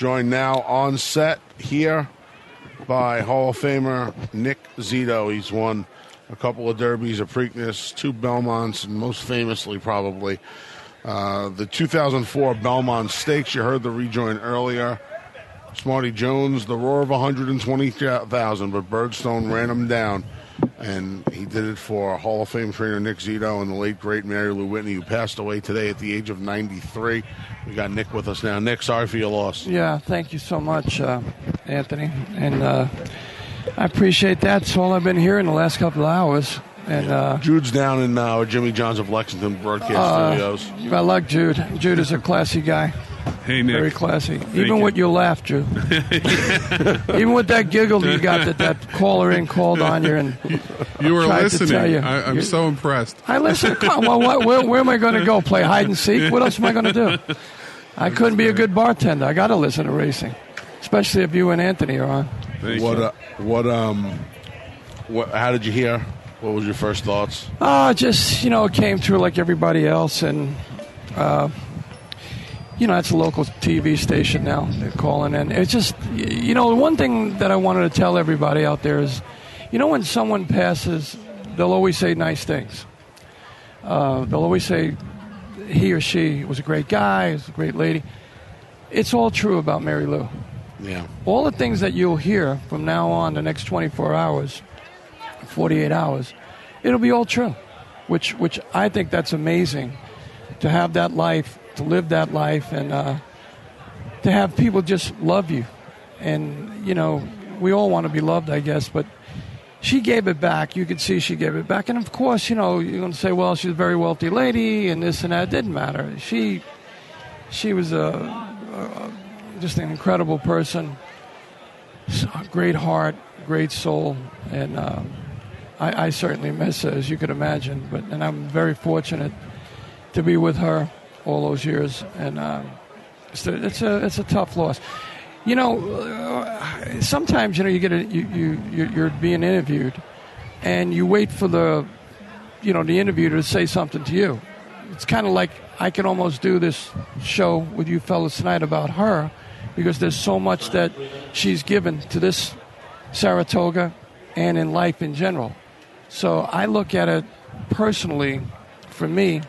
Joined now on set here by Hall of Famer Nick Zito. He's won a couple of Derbies, a Preakness, 2 Belmonts, and most famously probably the 2004 Belmont Stakes. You heard the rejoin earlier. Smarty Jones, the roar of 120,000, but Birdstone ran him down. And he did it for Hall of Fame trainer Nick Zito and the late, great Mary Lou Whitney, who passed away today at the age of 93. We got Nick with us now. Nick, sorry for your loss. Yeah, thank you so much, Anthony. And I appreciate that. It's all I've been hearing the last couple of hours. And Jude's down in Jimmy John's of Lexington broadcast studios. I like Jude. Jude is a classy guy. Hey, Nick. Very classy. Even with your laugh, Jude. Even with that giggle you got that caller in called on you. And you were listening. To tell you. I'm so impressed. I listen. Come on, well, where am I going to go? Play hide and seek? What else am I going to do? I couldn't be a good bartender. I got to listen to racing, especially if you and Anthony are on. How did you hear? What was your first thoughts? Just, it came through like everybody else, and it's a local TV station now. They're calling in. It's just, one thing that I wanted to tell everybody out there is, when someone passes, they'll always say nice things. They'll always say he or she was a great guy, was a great lady. It's all true about Mary Lou. Yeah. All the things that you'll hear from now on the next 24 hours, 48 hours, it'll be all true, which I think that's amazing, to have that life, to live that life, and to have people just love you. And, we all want to be loved, I guess, but she gave it back. You could see she gave it back. And, of course, you're going to say, well, she's a very wealthy lady and this and that. It didn't matter. She was just an incredible person, a great heart, great soul, and I certainly miss her, as you could imagine. And I'm very fortunate to be with her all those years, and it's a tough loss. Sometimes you're being interviewed, and you wait for the interviewer to say something to you. It's kind of like I can almost do this show with you fellas tonight about her, because there's so much that she's given to this Saratoga and in life in general. So I look at it personally, for me,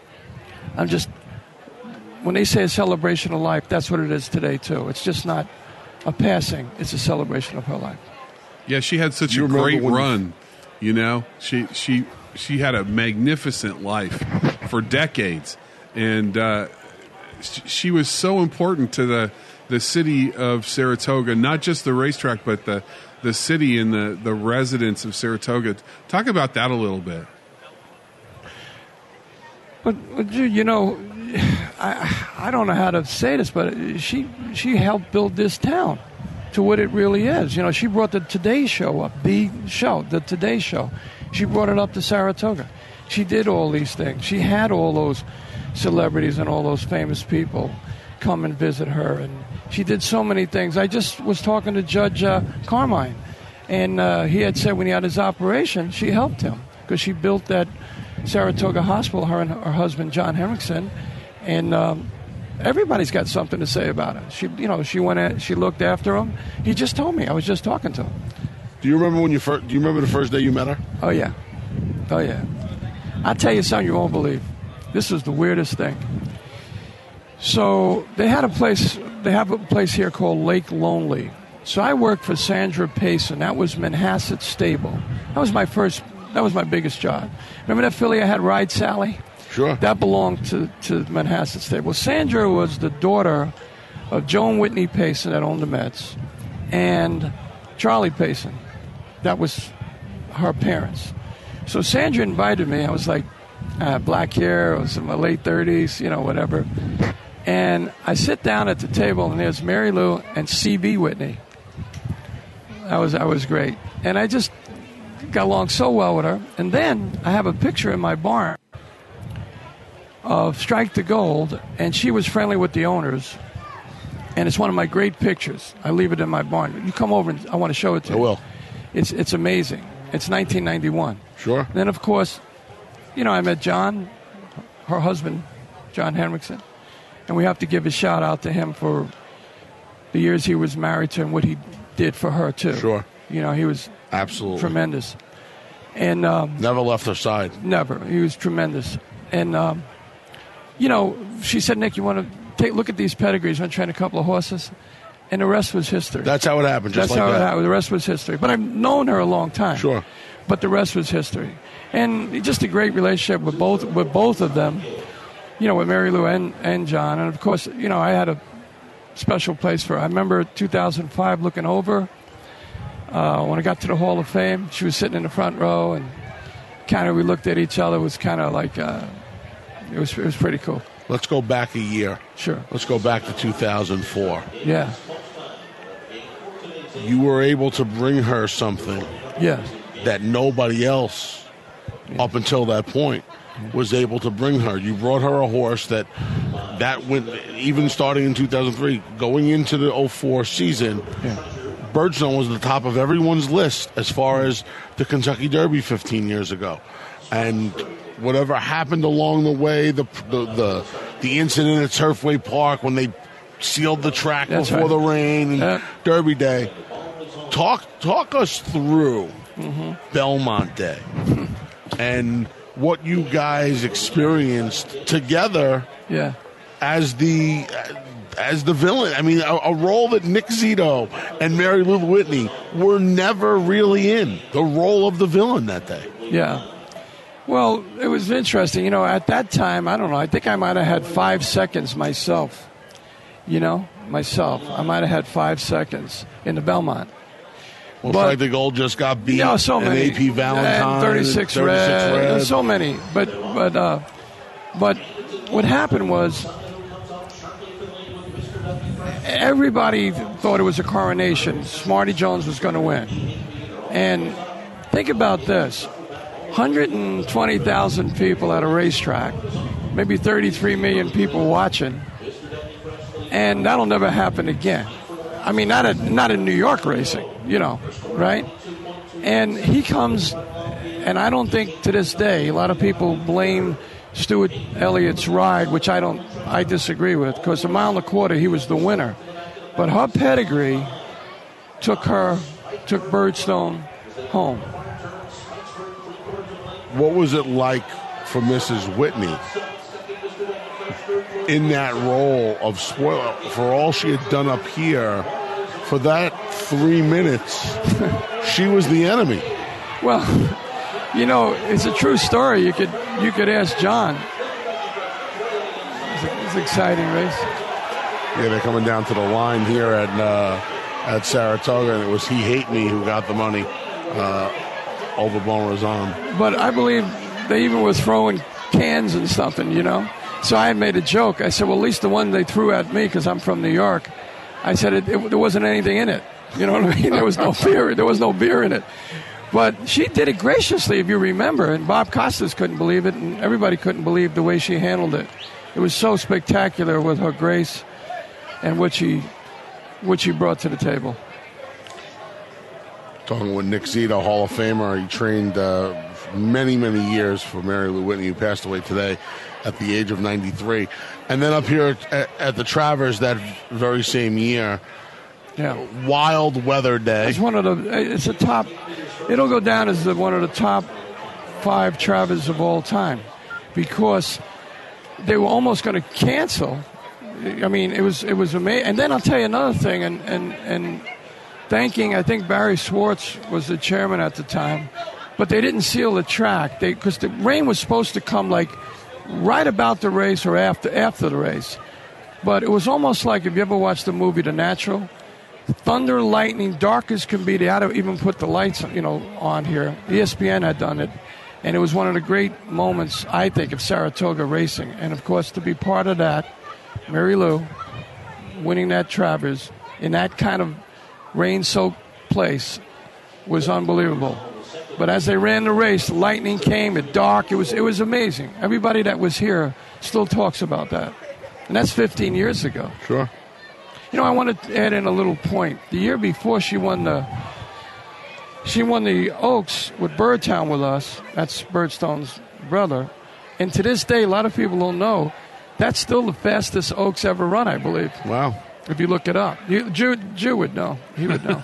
when they say a celebration of life, that's what it is today, too. It's just not a passing. It's a celebration of her life. Yeah, she had such a great run, She had a magnificent life for decades. And she was so important to the city of Saratoga, not just the racetrack, but the city and the residents of Saratoga. Talk about that a little bit. But I don't know how to say this, but she helped build this town to what it really is. She brought the Today Show up, the Today Show. She brought it up to Saratoga. She did all these things. She had all those celebrities and all those famous people come and visit her, and she did so many things. I just was talking to Judge Carmine, and he had said when he had his operation, she helped him because she built that Saratoga Hospital, her and her husband John Henriksen, and everybody's got something to say about it. She went at, she looked after him. He just told me. I was just talking to him. Do you remember do you remember the first day you met her? Oh yeah. I'll tell you something you won't believe. This was the weirdest thing. So they have a place here called Lake Lonely. So I worked for Sandra Payson. That was Manhasset Stable. That was my biggest job. Remember that filly I had, Ride Sally? Sure. That belonged to Manhasset Stable. Well, Sandra was the daughter of Joan Whitney Payson that owned the Mets, and Charlie Payson. That was her parents. So Sandra invited me. I was like, black hair. I was in my late 30s, whatever. And I sit down at the table, and there's Mary Lou and C.B. Whitney. I was great. And I just got along so well with her. And then I have a picture in my barn of Strike the Gold, and she was friendly with the owners. And it's one of my great pictures. I leave it in my barn. You come over, and I want to show it to you. I will. It's amazing. It's 1991. Sure. Then, of course, I met John, her husband, John Henriksen. And we have to give a shout-out to him for the years he was married to and what he did for her too. Sure. You know, he was absolutely tremendous. And never left her side. Never. He was tremendous. And you know, she said, Nick, you want to look at these pedigrees? You want to train a couple of horses? And the rest was history. That's how it happened. That's how it happened. The rest was history. But I've known her a long time. Sure. But the rest was history. And just a great relationship with both of them. You know, with Mary Lou and John. And of course, you know, I had a special place for her. I remember 2005 looking over when I got to the Hall of Fame. She was sitting in the front row, and kind of we looked at each other. It was kind of like it was pretty cool. Let's go back a year. Sure. Let's go back to 2004. Yeah. You were able to bring her something that nobody else up until that point was able to bring her. You brought her a horse that went, even starting in 2003, going into the 04 season, Birdstone was at the top of everyone's list as far as the Kentucky Derby 15 years ago. And whatever happened along the way, the incident at Turfway Park when they sealed the track before the rain and Derby Day. Talk us through Belmont Day and what you guys experienced together as the villain. I mean, a role that Nick Zito and Mary Lou Whitney were never really in, the role of the villain that day. Yeah. Well, it was interesting. You know, at that time, I don't know, I think I might have had 5 seconds myself. You know, I might have had 5 seconds in the Belmont. Well, Frank the Gold just got beat. Yeah, so many. And AP Valentine. 36 red. There's so many. But what happened was everybody thought it was a coronation. Smarty Jones was going to win. And think about this. 120,000 people at a racetrack, maybe 33 million people watching, and that'll never happen again. I mean, not in New York racing, you know, right? And he comes, and I don't think to this day, a lot of people blame Stuart Elliott's ride, which I disagree with, because a mile and a quarter, he was the winner. But her pedigree took Birdstone home. What was it like for Mrs. Whitney in that role of spoiler for all she had done up here? For that 3 minutes, she was the enemy. Well, you know, it's a true story. You could ask John. It's an exciting race. Yeah, they're coming down to the line here at Saratoga, and it was He Hate Me who got the money over Bon Razon. But I believe they even were throwing cans and something, you know. So I made a joke. I said, well, at least the one they threw at me, because I'm from New York, I said there wasn't anything in it. You know what I mean? There was no beer. There was no beer in it. But she did it graciously, if you remember. And Bob Costas couldn't believe it, and everybody couldn't believe the way she handled it. It was so spectacular with her grace and what she brought to the table. Talking with Nick Zito, Hall of Famer. He trained many, many years for Mary Lou Whitney, who passed away today at the age of 93. And then up here at the Travers that very same year, wild weather day. It'll go down as one of the top 5 Travers of all time, because they were almost going to cancel. I mean, it was amazing. And then I'll tell you another thing, and thanking, I think Barry Schwartz was the chairman at the time, but they didn't seal the track because the rain was supposed to come like right about the race or after the race. But it was almost like, if you ever watched the movie The Natural, thunder, lightning, dark as can be. They had to even put the lights, you know, on here. ESPN had done it, and it was one of the great moments, I think, of Saratoga racing. And of course, to be part of that, Mary Lou winning that Travers in that kind of rain-soaked place was unbelievable. But as they ran the race, the lightning came, it dark. It was amazing. Everybody that was here still talks about that. And that's 15 years ago. Sure. You know, I want to add in a little point. The year before she won the Oaks with Birdtown with us. That's Birdstone's brother. And to this day, a lot of people don't know, that's still the fastest Oaks ever run, I believe. Wow. If you look it up, Jew would know. He would know.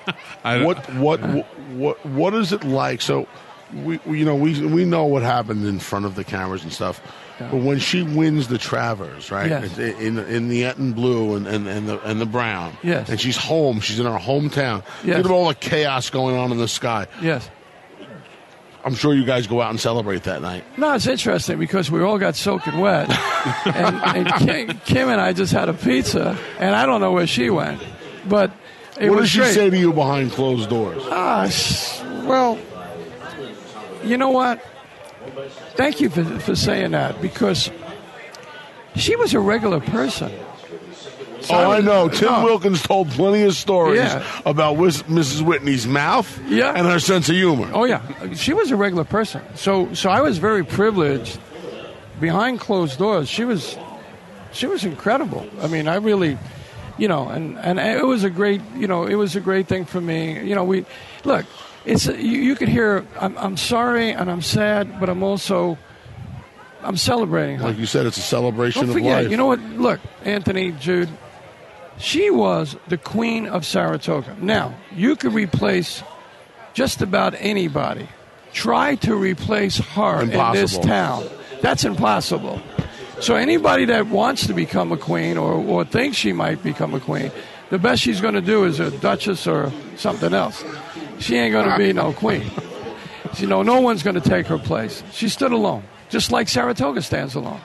What is it like? So, we know what happened in front of the cameras and stuff. Yeah. But when she wins the Travers, right, yes. in the Eton blue and the brown, yes. and she's home, she's in her hometown. Yes. Think of all the chaos going on in the sky. Yes. I'm sure you guys go out and celebrate that night. No, it's interesting because we all got soaking wet. and Kim and I just had a pizza, and I don't know where she went. But what did she say to you behind closed doors? Well, you know what? Thank you for saying that, because she was a regular person. So I know. Tim Wilkins told plenty of stories about Mrs. Whitney's mouth and her sense of humor. Oh, yeah. She was a regular person. So I was very privileged. Behind closed doors, she was incredible. I mean, I really, and it was a great, it was a great thing for me. Look, it's you could hear, I'm sorry and I'm sad, but I'm celebrating her. Like you said, it's a celebration of life. You know what? Look, Anthony, Jude, she was the queen of Saratoga. Now, you could replace just about anybody. Try to replace her in this town. That's impossible. So anybody that wants to become a queen or thinks she might become a queen, the best she's going to do is a duchess or something else. She ain't going to be no queen. No one's going to take her place. She stood alone, just like Saratoga stands alone.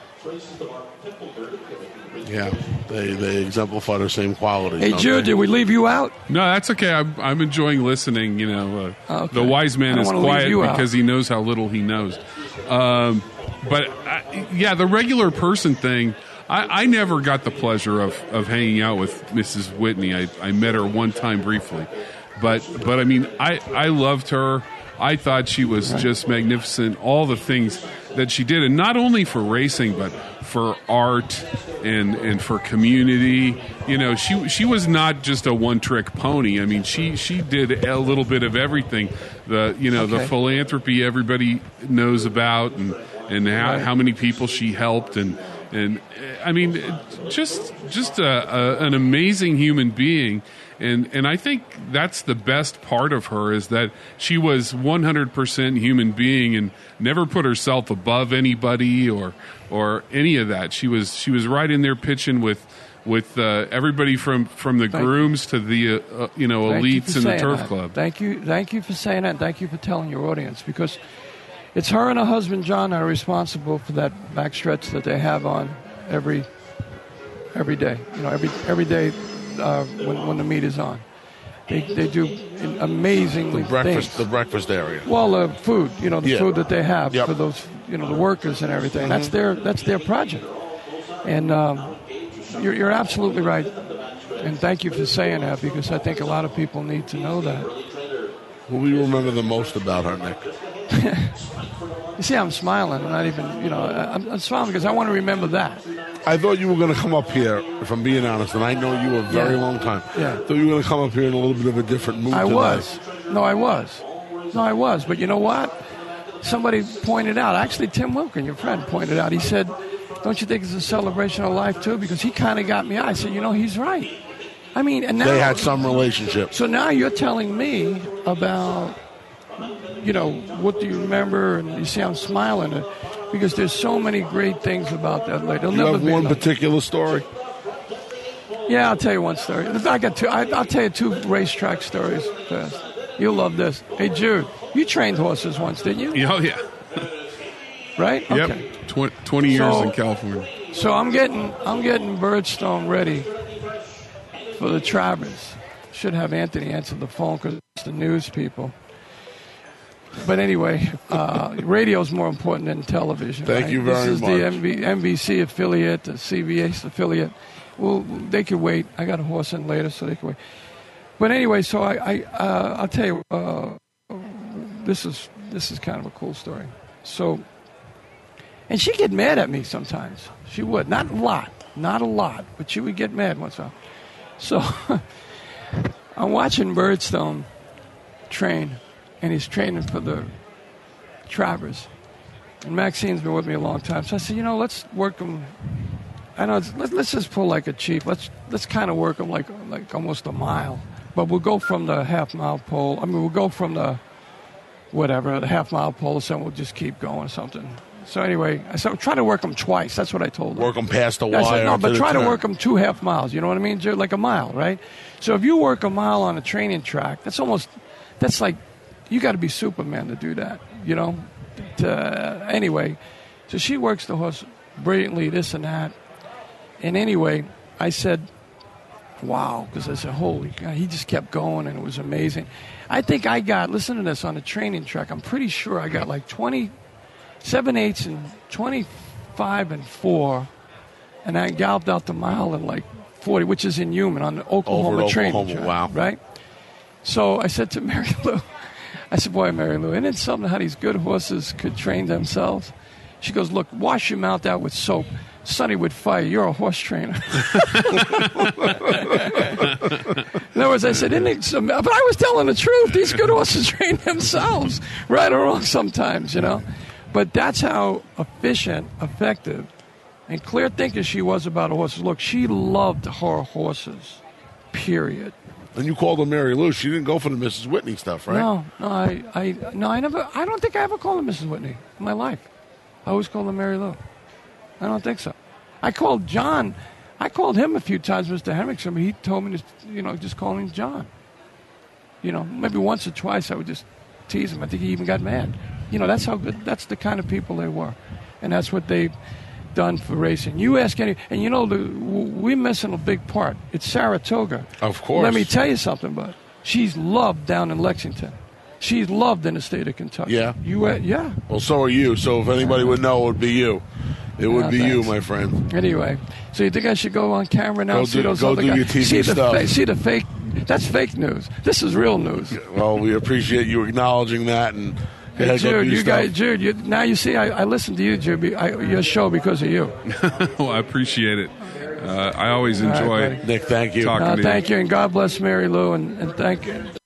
Yeah, they exemplify the same qualities. Hey, Jude, did we leave you out? No, that's okay. I'm enjoying listening. Okay. The wise man is quiet because he knows how little he knows. But the regular person thing, I never got the pleasure of hanging out with Mrs. Whitney. I met her one time briefly. But I mean, I loved her. I thought she was just magnificent. All the things that she did, and not only for racing, but for art and for community. She was not just a one-trick pony. I mean, she did a little bit of everything. The philanthropy everybody knows about, and how many people she helped, and I mean, just an amazing human being. And I think that's the best part of her, is that she was 100% human being and never put herself above anybody or any of that. She was right in there pitching with everybody from the grooms to the elites in the turf club. Thank you for saying that. And thank you for telling your audience, because it's her and her husband John that are responsible for that backstretch that they have on every day. Every day. When the meet is on, they do amazing things. The breakfast area. Well, the food, the food that they have for those, the workers and everything. Mm-hmm. That's their project. And you're absolutely right. And thank you for saying that, because I think a lot of people need to know that. What do you remember the most about her, Nick? You see, I'm smiling. I'm not even, I'm smiling because I want to remember that. I thought you were going to come up here, if I'm being honest, and I know you a very long time. Yeah. I thought you were going to come up here in a little bit of a different mood. I was. But you know what? Somebody pointed out, actually Tim Wilkin, your friend, pointed out, he said, don't you think it's a celebration of life too? Because he kind of got me out. I said, he's right. I mean, and now they had some relationship. So now you're telling me about, what do you remember? And you see I'm smiling. Because there's so many great things about that lady. You have one particular story? Yeah, I'll tell you one story. I got two. I'll tell you two racetrack stories first. You'll love this. Hey, Jude, you trained horses once, didn't you? Oh, yeah. Right? Yep. Okay. 20 years in California. So I'm getting Birdstone ready for the Travers. Should have Anthony answer the phone because it's the news people. But anyway, radio's more important than television. Thank you very much. This is the NBC affiliate, the CBS affiliate. Well, they could wait. I got a horse in later, so they can wait. But anyway, so I'll tell you, this is kind of a cool story. So, and she'd get mad at me sometimes. She would. Not a lot, but she would get mad once in a while. So, I'm watching Birdstone train. And he's training for the Travers. And Maxine's been with me a long time. So I said, let's work him I know. Let's just pull like a cheap. Let's kind of work them like almost a mile. But we'll go from the half-mile pole. I mean, we'll go from the half-mile pole, so we'll just keep going or something. So anyway, I said, try to work them twice. That's what I told them. Work them past the wire. I said, no, but try to turn. work them 2 half miles. You know what I mean? Like a mile, right? So if you work a mile on a training track, that's like, you got to be Superman to do that, you know? Anyway, so she works the horse brilliantly, this and that. And anyway, I said, wow, because I said, holy God, he just kept going, and it was amazing. I think I got, listen to this, on the training track, I'm pretty sure I got like 27/8 and 25 and 4, and I galloped out the mile in like 40, which is inhuman on the Oklahoma training track. Wow. Right? So I said to Mary Lou, I said, boy, Mary Lou, isn't it something how these good horses could train themselves? She goes, look, wash your mouth out with soap. Sonny would fire. You're a horse trainer. In other words, I said, but I was telling the truth. These good horses train themselves, right or wrong sometimes, you know. But that's how efficient, effective, and clear thinker she was about horses. Look, she loved her horses, period. And you called her Mary Lou. She didn't go for the Mrs. Whitney stuff, right? No, I never. I don't think I ever called her Mrs. Whitney in my life. I always called her Mary Lou. I don't think so. I called John. I called him a few times, Mr. Henriksen, but he told me to, just call him John. Maybe once or twice I would just tease him. I think he even got mad. That's how good. That's the kind of people they were, and that's what they've done for racing. You ask any, and we're missing a big part. It's Saratoga. Of course. Let me tell you something, bud. She's loved down in Lexington. She's loved in the state of Kentucky. Yeah. Yeah. Well, so are you. So if anybody would know, it would be you. It would be thanks. you, my friend. Anyway, so you think I should go on camera now? Go do your TV stuff. See the fake. That's fake news. This is real news. Well, we appreciate you acknowledging that. And hey, Jude, now you see, I listen to you, Jude, your show because of you. Well, I appreciate it. I always enjoy Nick, thank you. Talking to thank you, and God bless Mary Lou, and thank you.